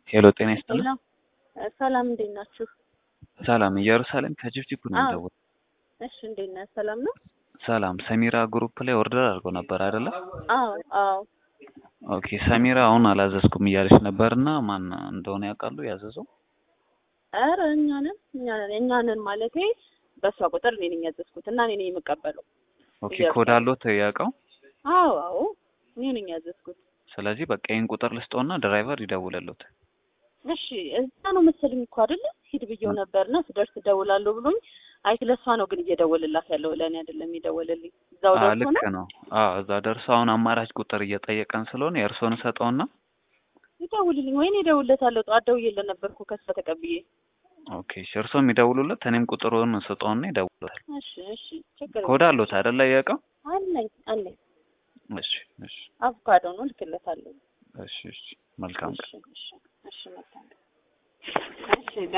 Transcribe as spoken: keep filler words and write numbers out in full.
ሄሎ ጤና ይስጥልኝ። ሄሎ ሰላም እንዴት ናችሁ? ሰላም ኢየሩሳሌም ከጅብጅብ ነው አዎ የምደውለው። እሺ እንዴት ነህ? ሰላም ነው? ሰላም ሰሚራ ግሩፕ ላይ ኦርደር አድርጎ ነበር አይደለ? አዎ አዎ ኦኬ ሰሚራ አሁን አላዘዝኩም እያለች ነበርና ማን እንደሆነ ያውቃሉ ያዘዘው? ኧረ እኛ ነን እኛ ነን እኛ ነን ማለቴ በሷ ቁጥር እኔ ነኝ ያዘዝኩት እና እኔ ነኝ የምቀበለው። ኦኬ ኮድ ኢየሩሳሌም አለዎት ያውቀው? አዎ አዎ እኔ ነኝ ያዘዝኩት። ስለዚህ በቃ ይሄን ቁጥር ልስጠውና ድራይቨር ይደውልልዎት። እሺ እዛ ነው መሰለኝ እኮ አይደለ? ሂድ ብዬው ነበርና ስደርስ እደውላለሁ ብሎኝ አይ ለሷ ነው ግን እየደወልላት ያለው ለእኔ አይደለም የደወለልኝ። እዛው አዎ ደርሶ ልክ ነው ነው። አዎ እዛ ደርሶ አሁን አማራጭ ቁጥር እየጠየቀን ስለሆነ የእርሶን ሰጠውና ይደውልልኝ ወይኔ እደውልለታለሁ። ጠዋት ደውዬለት ነበር እኮ ከሷ ተቀብዬ። ኦኬ እሺ እርሶም ይደውሉለት እኔም ቁጥሩን ሰጠውና ይደውሉታል። እሺ እሺ ችግር ኮድ የለም። አለዎት አይደለ ያውቀው? አለኝ አለኝ እሺ እሺ አቮካዶ ነው ልክለታለሁ። እሺ እሺ መልካም ቀን። እሺ እሺ እሺ መልካም እሺ